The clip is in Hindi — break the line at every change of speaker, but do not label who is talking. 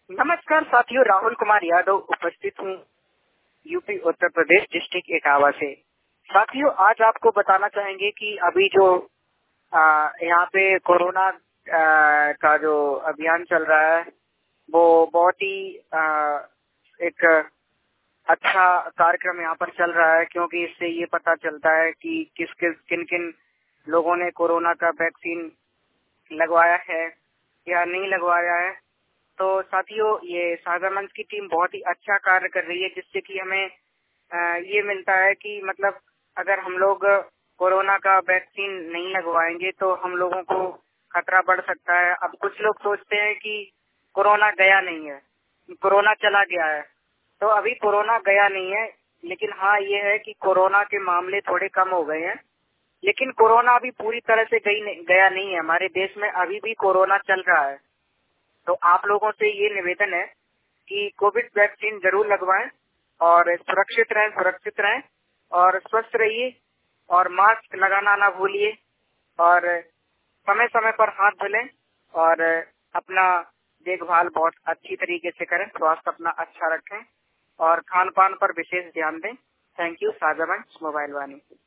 नमस्कार साथियों, राहुल कुमार यादव उपस्थित हूँ यूपी उत्तर प्रदेश डिस्ट्रिक्ट इटावा से। साथियों, आज आपको बताना चाहेंगे कि अभी जो यहाँ पे कोरोना का जो अभियान चल रहा है वो बहुत ही एक अच्छा कार्यक्रम यहाँ पर चल रहा है, क्योंकि इससे ये पता चलता है कि किन किन लोगों ने कोरोना का वैक्सीन लगवाया है या नहीं लगवाया है। तो साथियों, ये साझा मंच की टीम बहुत ही अच्छा कार्य कर रही है, जिससे कि हमें ये मिलता है कि मतलब अगर हम लोग कोरोना का वैक्सीन नहीं लगवाएंगे तो हम लोगों को खतरा बढ़ सकता है। अब कुछ लोग सोचते हैं कि कोरोना गया नहीं है, कोरोना चला गया है। तो अभी कोरोना गया नहीं है, लेकिन हाँ ये है कि कोरोना के मामले थोड़े कम हो गए हैं, लेकिन कोरोना अभी पूरी तरह से गया नहीं है। हमारे देश में अभी भी कोरोना चल रहा है। तो आप लोगों से ये निवेदन है कि कोविड वैक्सीन जरूर लगवाएं और सुरक्षित रहें और स्वस्थ रहिए और मास्क लगाना ना भूलिए और समय समय पर हाथ धुलें और अपना देखभाल बहुत अच्छी तरीके से करें, स्वास्थ्य अपना अच्छा रखें और खान पान पर विशेष ध्यान दें। Thank you. साझा मंच मोबाइल वाणी।